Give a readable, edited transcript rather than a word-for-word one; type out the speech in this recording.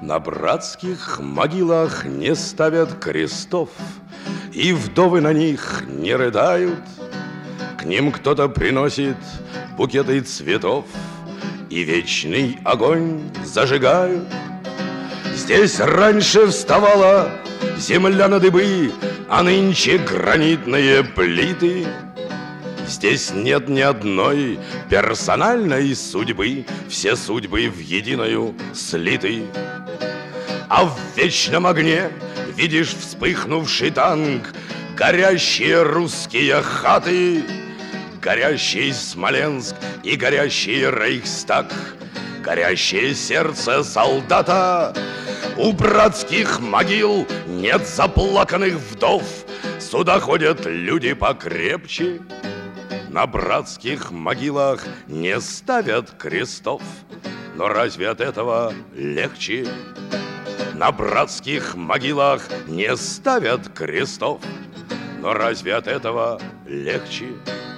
На братских могилах не ставят крестов, и вдовы на них не рыдают. К ним кто-то приносит букеты цветов, и вечный огонь зажигают. Здесь раньше вставала земля на дыбы, а нынче гранитные плиты. Здесь нет ни одной персональной судьбы, все судьбы в единую слиты. А в вечном огне видишь вспыхнувший танк, горящие русские хаты, горящий Смоленск и горящий Рейхстаг, горящее сердце солдата. У братских могил нет заплаканных вдов, сюда ходят люди покрепче. На братских могилах не ставят крестов, но разве от этого легче? На братских могилах не ставят крестов, но разве от этого легче?